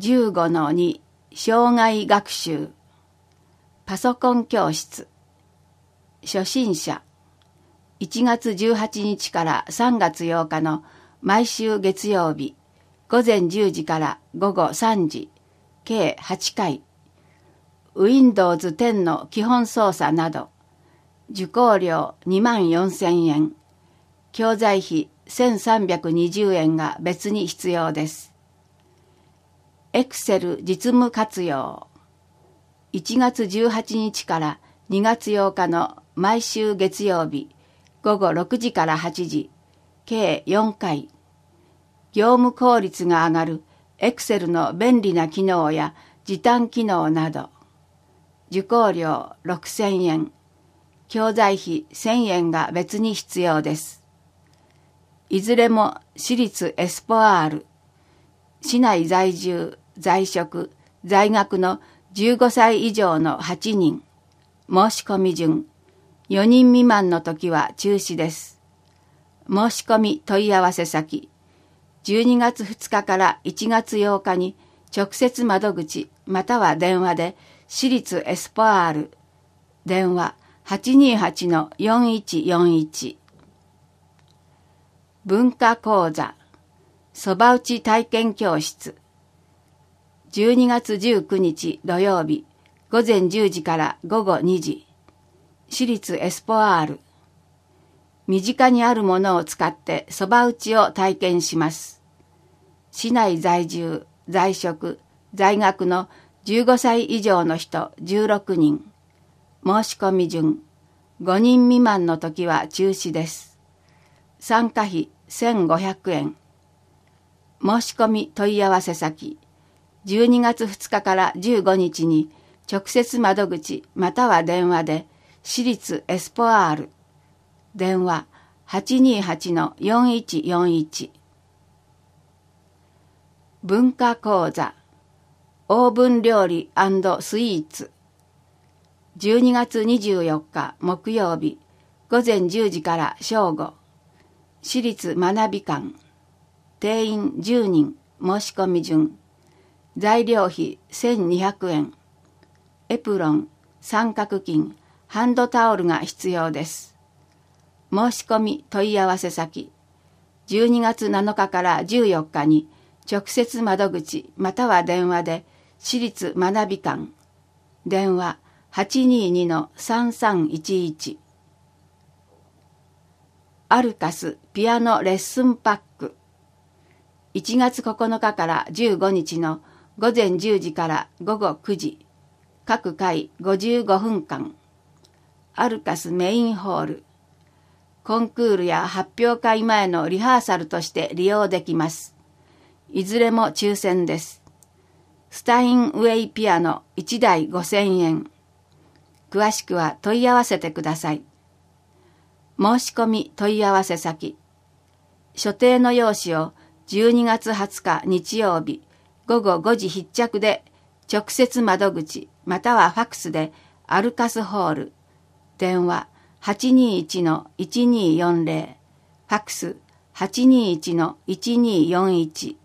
15-2 障害学習パソコン教室初心者1月18日から3月8日の毎週月曜日午前10時から午後3時計8回 Windows 10の基本操作など受講料24,000円教材費1,320円が別に必要です。Excel 実務活用1月18日から2月8日の毎週月曜日午後6時から8時計4回業務効率が上がる Excel の便利な機能や時短機能など受講料6,000円教材費1,000円が別に必要です。いずれも私立エスポアール市内在住在職在学の15歳以上の8人申し込み順4人未満の時は中止です。申し込み問い合わせ先12月2日から1月8日に直接窓口または電話で私立エスポアール電話 828-4141 文化講座そば打ち体験教室12月19日土曜日午前10時から午後2時私立エスポアール身近にあるものを使ってそば打ちを体験します。市内在住在職在学の15歳以上の人16人申し込み順5人未満の時は中止です。参加費1,500円申し込み問い合わせ先12月2日から15日に直接窓口または電話で私立エスポアール電話 828-4141 文化講座オーブン料理&スイーツ12月24日木曜日午前10時から正午私立学び館定員10人申し込み順材料費1,200円エプロン三角巾ハンドタオルが必要です。申し込み問い合わせ先12月7日から14日に直接窓口または電話で私立学び館電話 822-3311 アルカスピアノレッスンパック1月9日から15日の午前10時から午後9時各回55分間アルカスメインホールコンクールや発表会前のリハーサルとして利用できます。いずれも抽選です。スタインウェイピアノ1台5,000円詳しくは問い合わせてください。申し込み問い合わせ先所定の用紙を12月20日日曜日午後5時必着で直接窓口またはファクスでアルカスホール電話 821-1240 ファクス 821-1241